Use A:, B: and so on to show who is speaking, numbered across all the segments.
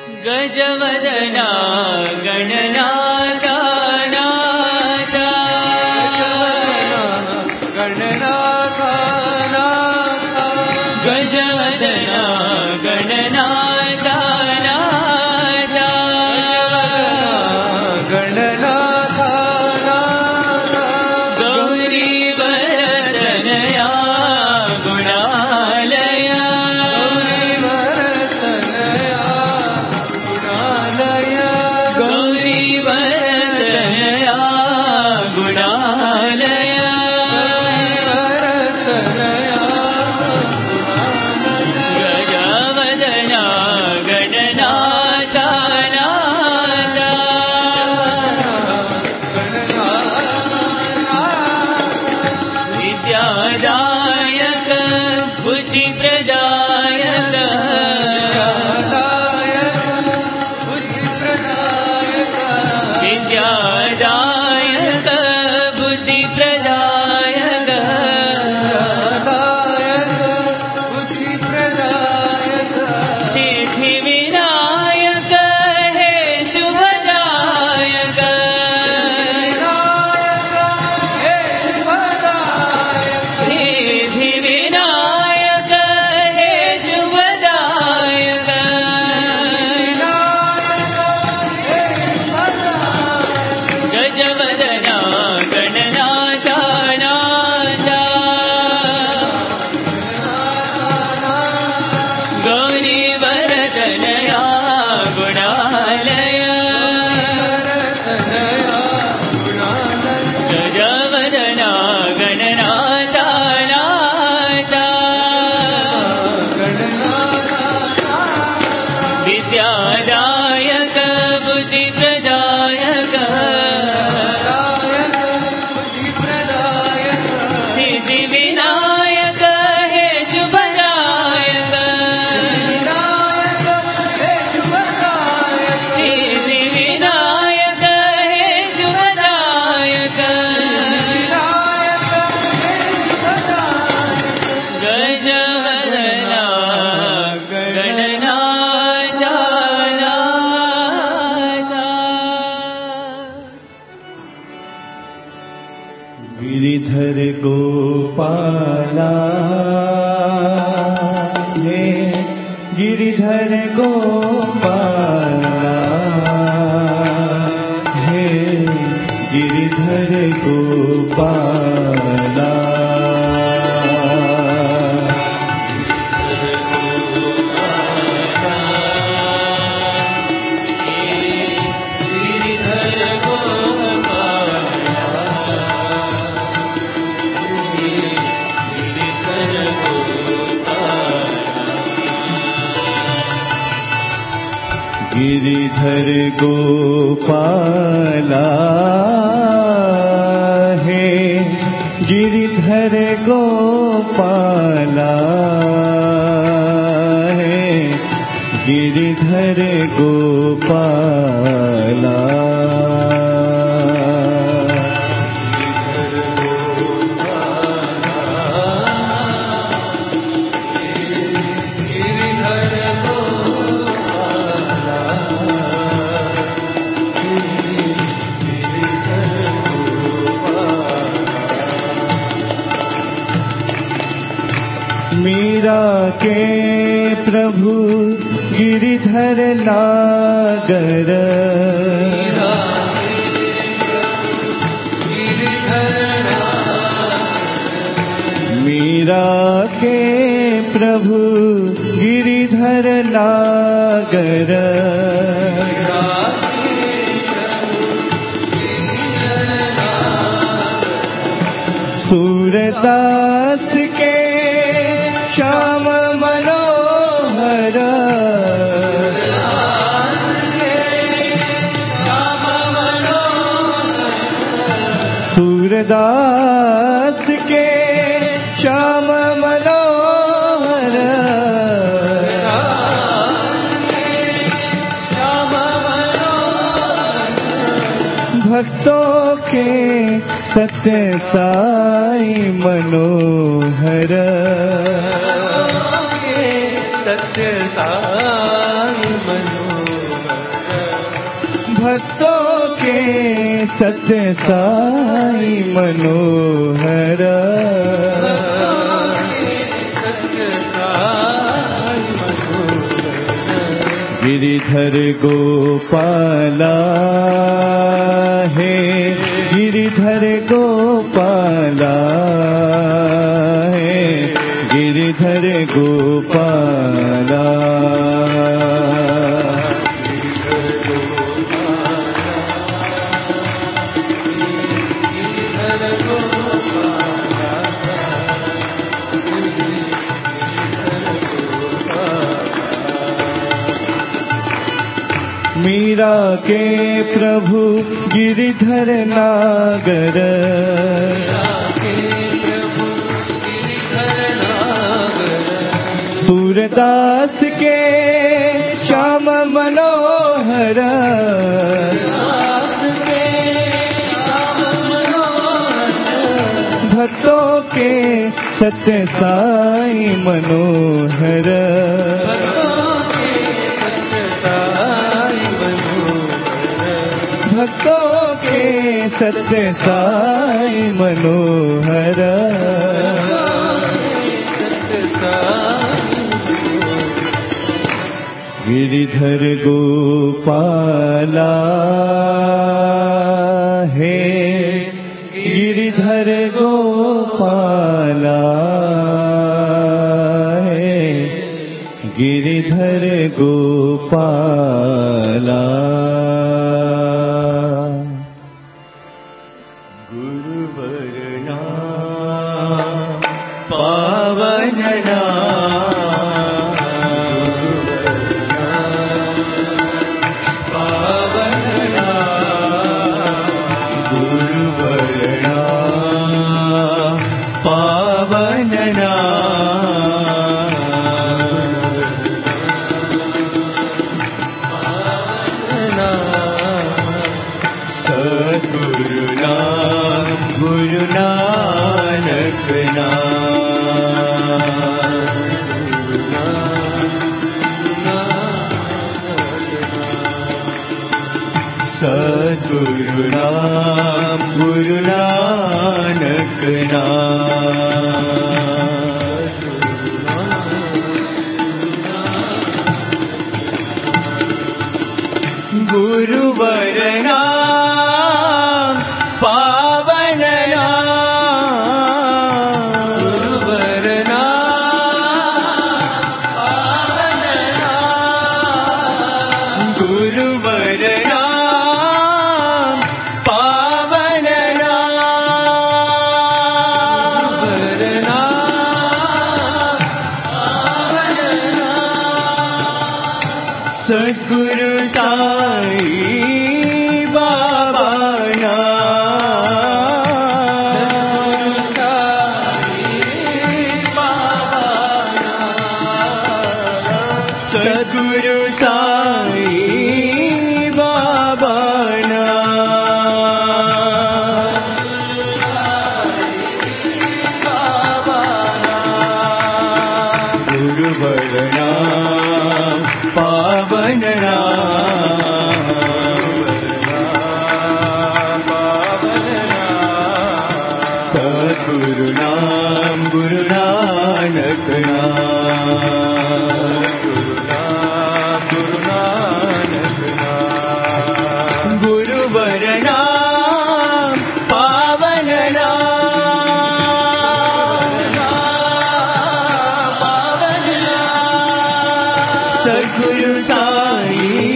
A: गजवदना गणनाथा नाथा गणनाथा नाथा गजवदना गणनाथा नाथा गणनाथा नाथा गौरी वरदनया गुणालया गौरी वरदनया गुणालया गजवदना गणनाथा नाथा विद्यादायक बुद्धिप्रदायक विद्यादायक बुद्धिप्रदायक सिद्धिविनायक हे शुभदायक सिद्धिविनायक हे शुभदायक गजवदना गणनाथा नाथा गौरी वरदनया गुणालया गजवदना गणनाथा नाथा विद्यादायक बुद्धिप्रदायक सिद्धिविनायक हे शुभदायक सिद्धिविनायक हे शुभदायक गजवदना गणनाथा नाथा
B: गिरिधर गोपाला हे गिरिधर गोपाला हे गिरिधर गोपाला गिरिधर गोपाला हे गिरिधर गोपाला हे गिरिधर गोपाला मीरा के प्रभु गिरिधर नागर मीरा के प्रभु गिरिधर नागर सूरदास के श्याम मनोहर सूरदास के श्याम मनोहर भक्तों के सत्य साई मनोहर
A: सत्य साई मनोहर
B: भक्तों के सत्य साई मनोहर गिरिधर गोपाला है गिरिधर गोपाला है गिरिधर गोपाला मीरा के प्रभु गिरिधर नागर सूरदास के श्याम मनोहर भक्तों के सत्य साई मनोहर भक्तों के सत्य साई मनोहर गिरिधर गोपाला है गिरिधर गोपाला है गिरिधर गोपाला सद्गुरु नाम गुरु नानक नाम गुरुवर नाम पावन नाम गुरुवर नाम पावन नाम गुरुवर सद्गुरु साई बाबा नाम सद्गुरु साई बाबा नाम गुरुवर नाम पावन सद्गुरु नाम गुरु नानक नाम गुरु नानक नाम गुरुवर नाम पावन सद्गुरु साई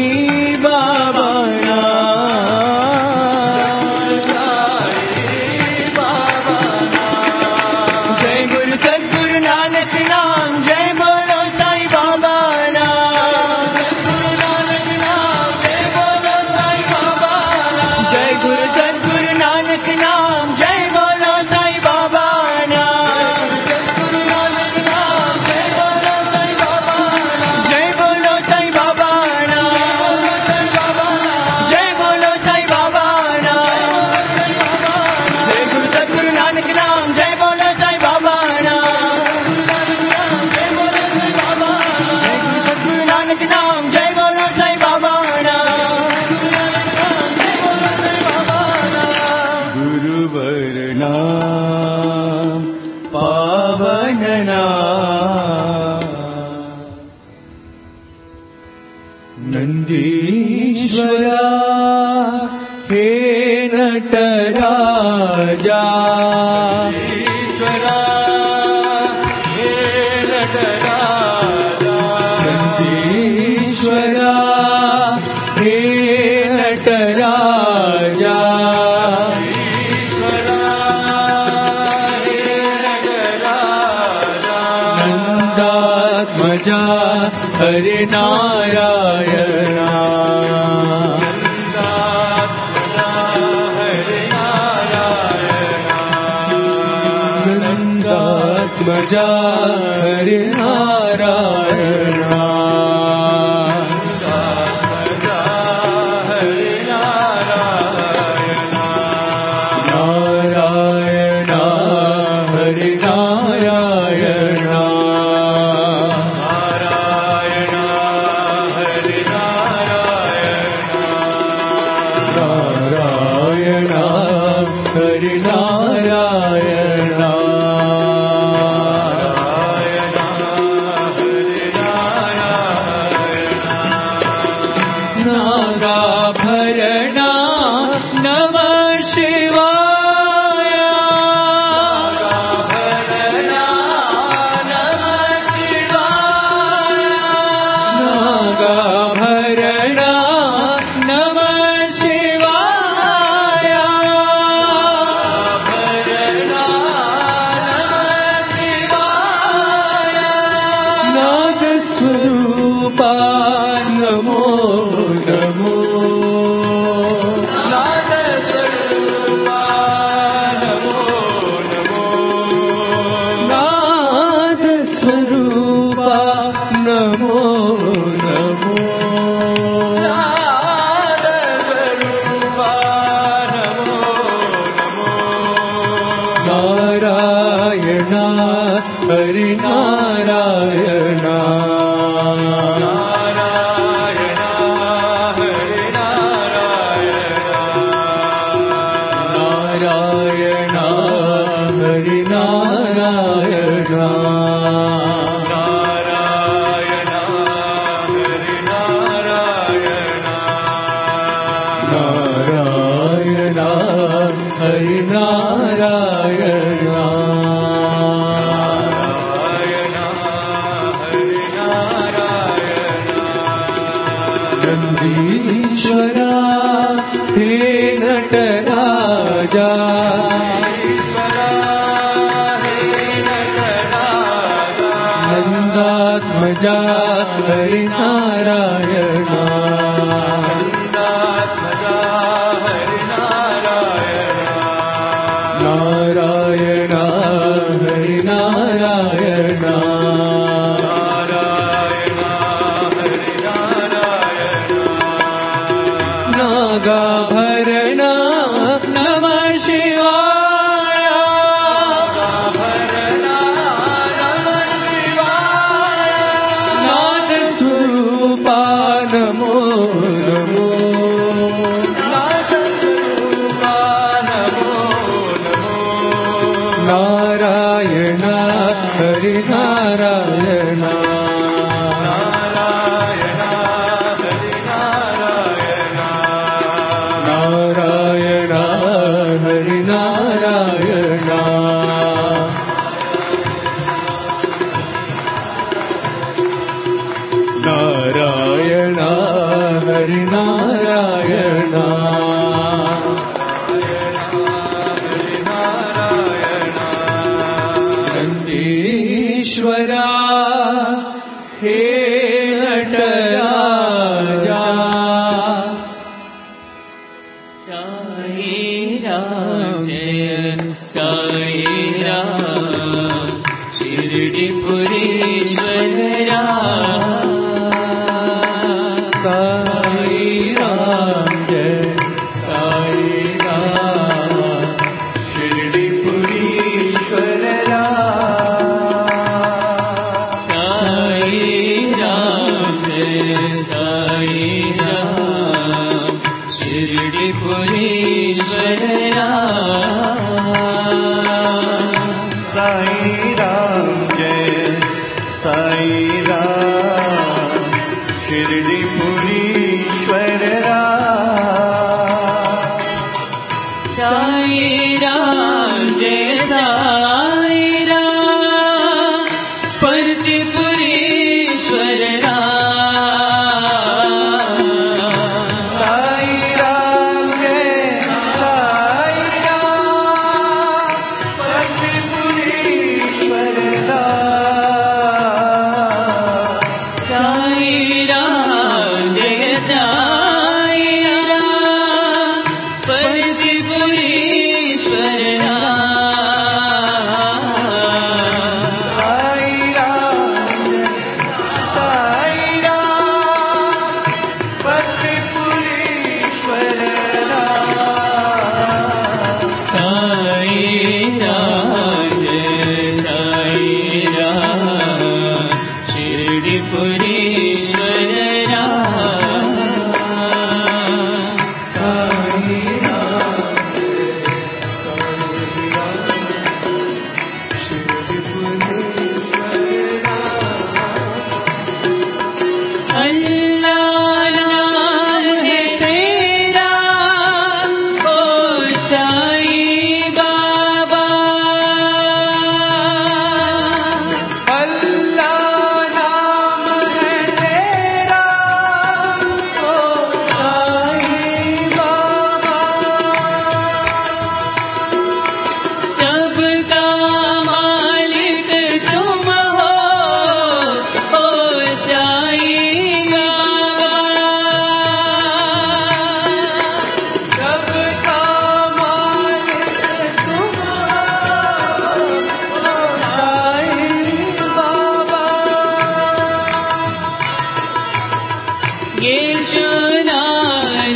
B: नन्दीश्वरा हे नटराजा ईश्वरा हे नटराजा नन्दीश्वरा हे नटराजा ईश्वरा हे नटराजा नन्दात्मजा हरे नारायणा नन्दात्मजा हरे नारायणा नारायण हरे नारायण नारायण हरे नारायण नागाभरणा नमः शिवाय नागाभरणा नमः शिवाय नागाभरणा नमः शिवाय नागाभरणा नमः शिवाय नागस्वरूपा नमो नमो नादस्वरूपा नमो नमो नादस्वरूपा नमो नमो नादस्वरूपा नमो नमो नारायण हरि नारायण नारायण हरि नारायण नारायण हरि नारायण नारायण हरि नारायण नन्दीश्वरा हे नटराजा नन्दात्मजा हरि नारायण नारायण हरि नारायण नागाभरणा नमः शिवाय नागाभरणा नमः शिवाय नादस्वरूपा नमो नमो नादस्वरूपा नमो नमो नारायण हरि नारायण नारायण हरि नारायण नारायण हरि नारायण नन्दीश्वरा हे नटराजा
A: साई राम जय साई राम शिरडी पुरीश्वरा
B: साई राम जय साई राम शिरडी पुरीश्वरा
A: साई राम जय साई राम शिरडी पुरीश्वरा
B: साई राम जय साई राम शिरडी पुरी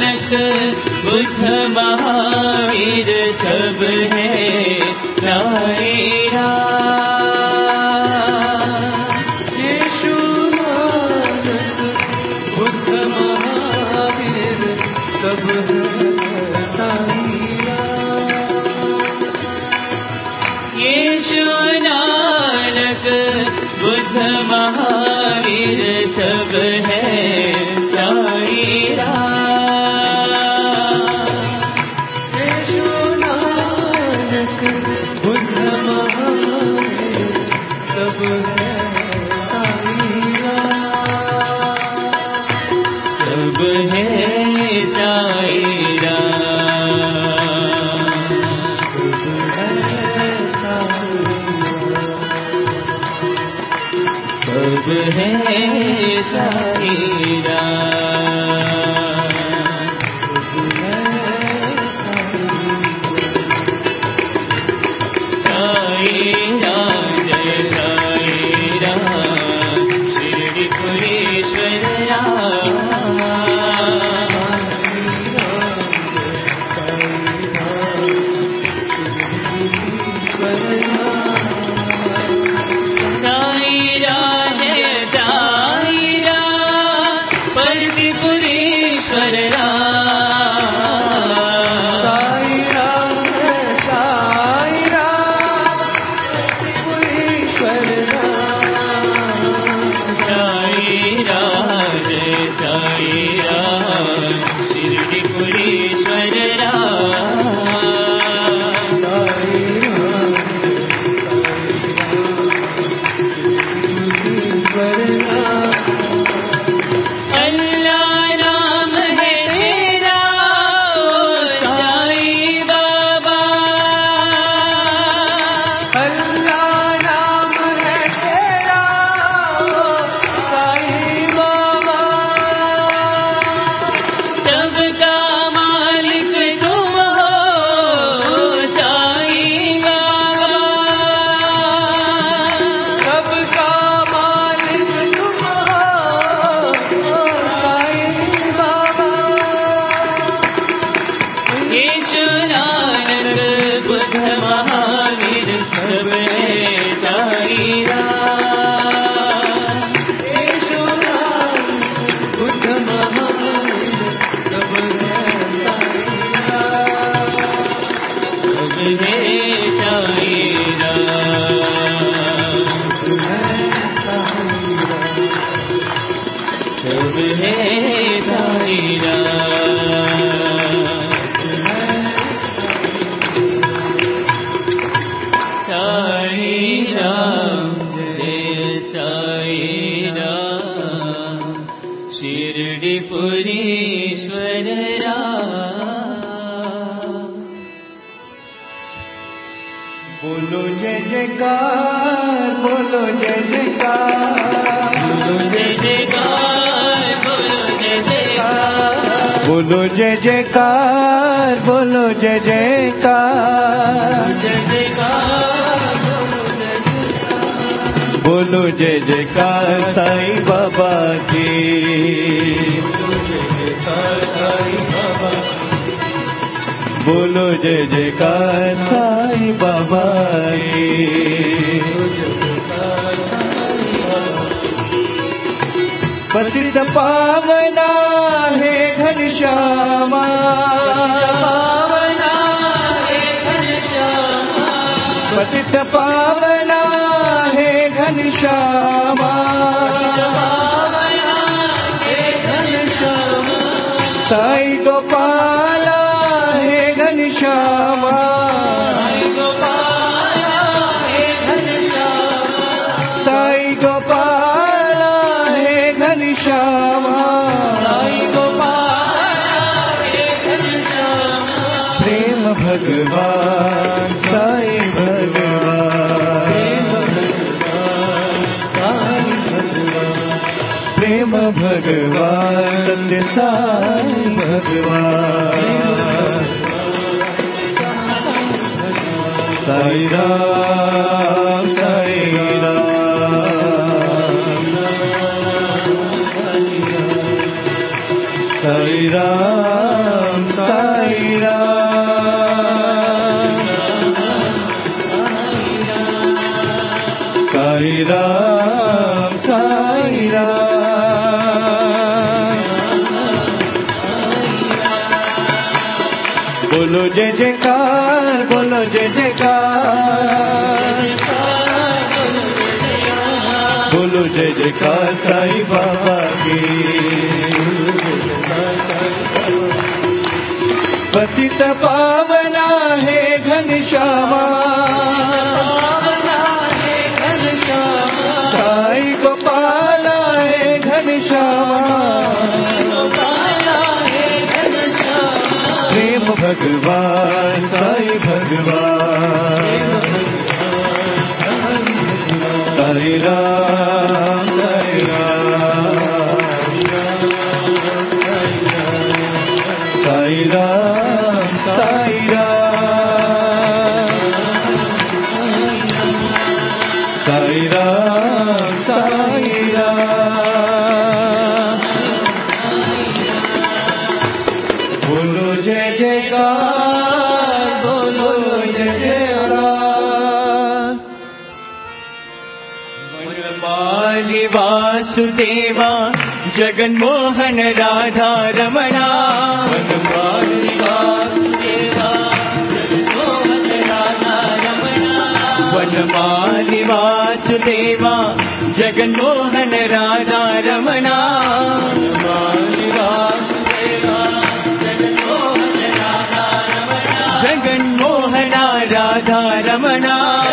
A: नानक बुद्ध महावीर सब है साई राम।
B: यीशु नानक बुद्ध महावीर सब है साई राम।
A: यीशु नानक बुद्ध महावीर सब है साई राम।
B: यीशु नानक बुद्ध महावीर सब है साई राम।
A: सब है साई राम।
B: सब है साई राम।
A: सब है साई राम। साई राम जय साई राम शिरडी पुरीश्वर राम। साई राम जय साई राम परमपुरीश्वर राम।
B: साई राम साई राम पुरीश्वर राम।
A: साई राम जय साई राम शिरडी पुरीश्वर राम।
B: साई राम पुरीश्वर राम।
A: अल्लाह नाम है तेरा साई बाबा।
B: अल्लाह नाम है तेरा साई बाबा।
A: सबका मालिक तुम हो साई बाबा।
B: सबका मालिक तुम हो साई बाबा।
A: यीशु नानक बुद्ध महावीर सब है साई राम।
B: यीशु नानक बुद्ध महावीर सब है साई राम।
A: सब है साई राम। सब है साई राम। साई राम जय साई राम शिरडी पुरीश्वर राम।
B: बोलो जय जयकार बोलो जय जयकार
A: बोलो जय जयकार बोलो जय जयकार
B: बोलो जय जयकार बोलो जय जयकार
A: जय जयकार
B: बोलो जय जयकार साईं बाबा की। बोलो जय जयकार साईं बाबा की। पतित पावना है घनश्यामा। पतित पावना है घनश्यामा। साई गोपाला है घनश्यामा। साई गोपाला है घनश्यामा। प्रेम भगवान साई भगवान। प्रेम भगवान सत्य साई भगवान। साई राम साई राम साई साई राम साई राम साई राम साई राम। बोलो जय जयकार, बोलो जय जयकार, बोलो जय जयकार साईं बाबा की। पतित पावना है घनश्यामा, साई गोपाला है घनश्यामा, प्रेम भगवान साई भगवान। साई राम साई राम साई राम साई राम साई राम साई राम। बोलो जय जयकार, बोलो जय जयकार। वनमाली वासुदेवा जगन्मोहन राधा रमणा, वनमाली वासुदेवा जगन्मोहन राधा रमणा, वनमाली वासुदेवा जगन्मोहन राधा रमणा, वनमाली वासुदेवा जगन्मोहन राधा रमणा, जगन्मोहन राधा रमणा,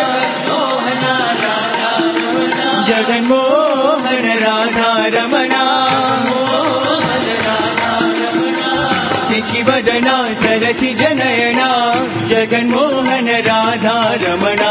B: जगन्मोहन राधा रमणा, शिवदना सरसि जनयना जगन्मोहन राधा रमणा,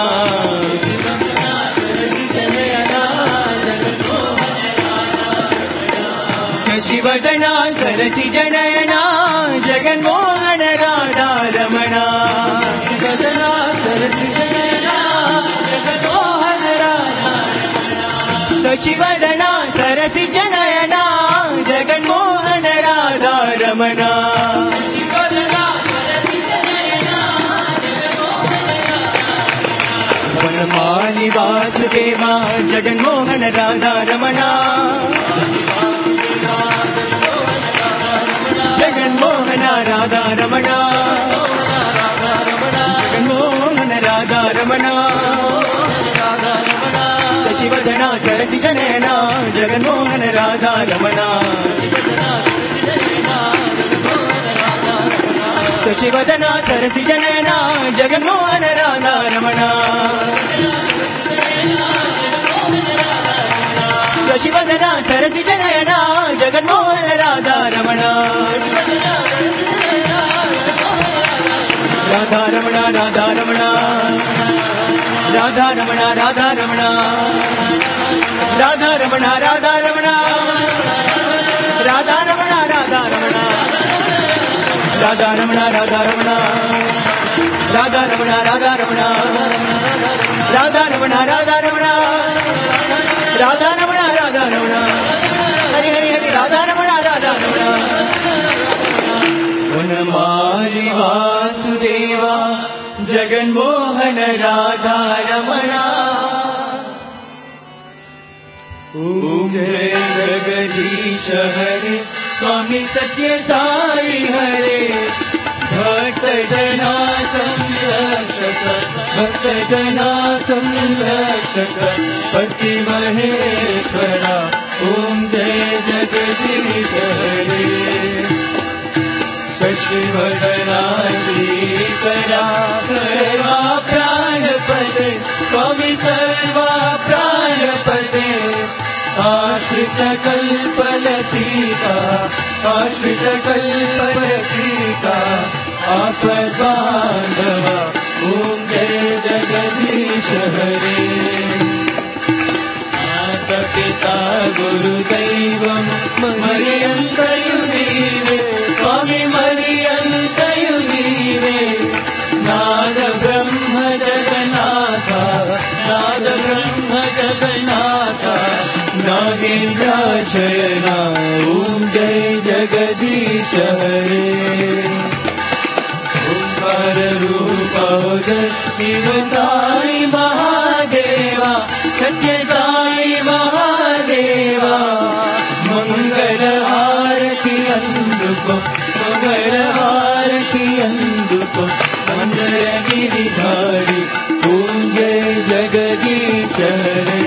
B: शशिवदना सरसि जनयना जगन्मोहन राधा रमणा, शशिवदना सरसि जनयना जगन्मोहन राधा, शशिवदना सरसि जनयना जगन्मोहन राधा रमणा, वनमाली वासुदेवा जगन्मोहन राधा रमणा, जगन्मोहन राधा रमणा, जगन्मोहन राधा रमणा, शशिवदना सरसि जनयना जगन्मोहन राधा रमणा, शशिवदना सरसि जनयना जगन्मोहन राधा रमणा, शशिवदना सरसि जनयना जगन्मोहन राधा रमणा, राधा रमणा राधा रमणा राधा रमणा राधा रमणा राधा रमणा राधा रमणा राधा रमणा राधा रमणा राधा रमणा राधा रमणा राधा रमणा राधा रमणा राधा रमणा राधा रमणा राधा रमणा राधा रमणा हरि हरि हरि राधा रमणा राधा रमणा। वनमाली वासुदेवा जगन्मोहन राधा रमणा, ओम जय जगदीश हरे स्वामी सत्य साई हरे, भक्त जना संरक्षक भक्त जना संरक्षक पति महेश्वरा, ओम जय जगदीश हरे। शशिवदना श्रीकरा सर्वा प्राणपते स्वामी सर्वा प्राणपते, आश्रित कल्पलतिका आश्रित कल्पलतिका आपद बांधवा, ओम जय जगदीश हरे। माता पिता गुरुदैवं मरियन्तयु नीवे स्वामी मरियन्तयु नीवे, नाद ब्रह्म जगन्नाथा नाद ब्रह्म जगन्नाथा नागेन्द्राशयना, ओम जय जगदीश हरे ओंकार रूप शिव साई महादेवा सत्य साई महादेवा मंगल आरती अंदुको मंगल आरती अंदुको मंगल गिरिधारी पूज्य जगदीश हरे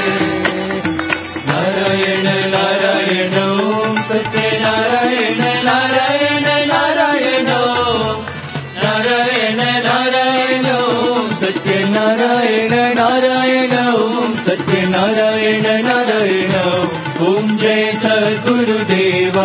B: नारायण नारायण ओम सत्य नारायण नारायण नारायण नारायण नारायण ओम सत्य नारायण नारायण ओम सत्य नारायण नारायण ओम जय सद्गुरुदेवा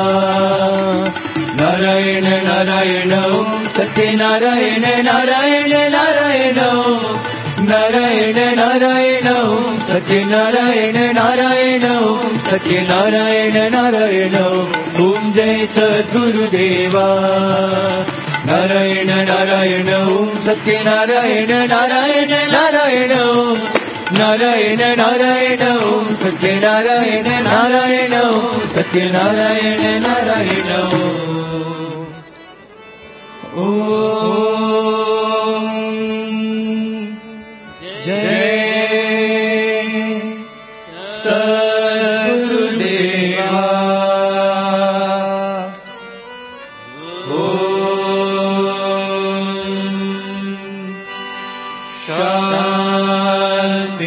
B: नारायण नारायण ओम सत्य नारायण नारायण नारायण नारायण नारायण ओम सत्य नारायण नारायण ओम सत्य नारायण नारायण ओम जय सद्गुरुदेवा नारायण नारायण ओम सत्य नारायण नारायण नारायण नारायण नारायण ओम सत्य नारायण नारायण ओम सत्य नारायण नारायण ओम जय सद्गुरुदेवा शांति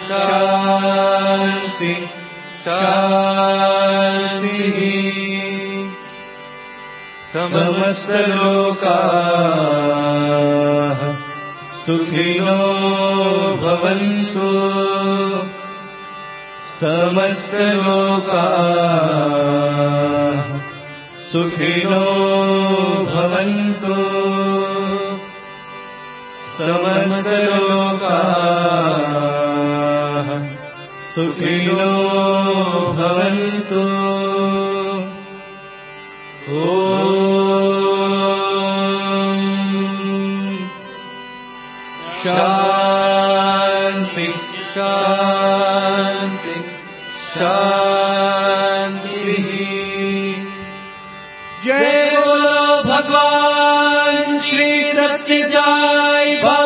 B: शांति शांति समस्त लोकाः सुखिनो भवन्तु समस्त लोकाः सुखिनो भवन्तु समस्त लोकाः सुखिनो भवन्तु ओम शांति शांति शांति जय बोलो भगवान श्री सत्य साई बाबा